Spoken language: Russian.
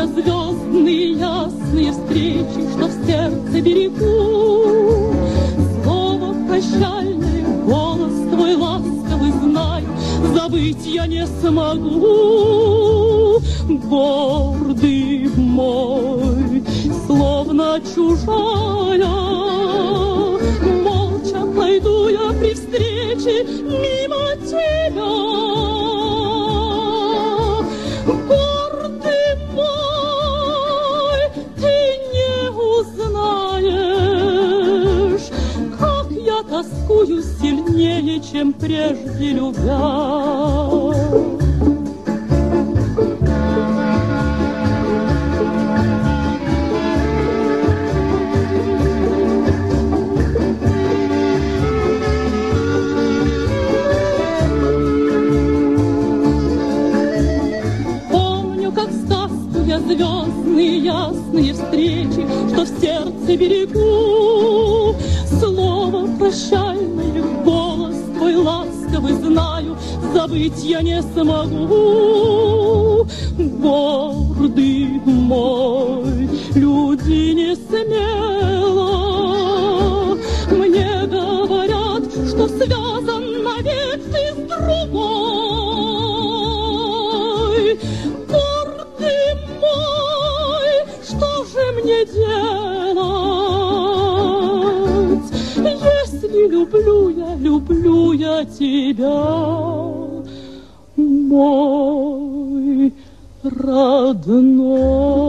я звездные ясные встречи, что в сердце берегу. Слово прощальное, голос твой ласковый, знай, забыть я не смогу. Гордый мой, словно чужая, молча пойду я при встрече мимо тебя. Гордый мой, ты не узнаешь, как я тоскую сильнее, чем прежде любя. Звездные ясные встречи, что в сердце берегу. Слово прощальное, голос твой ласковый, знаю, забыть я не смогу. Гордый мой, люди не смело мне говорят, что связан навек ты с другой. Что же мне делать, если люблю я тебя, мой родной?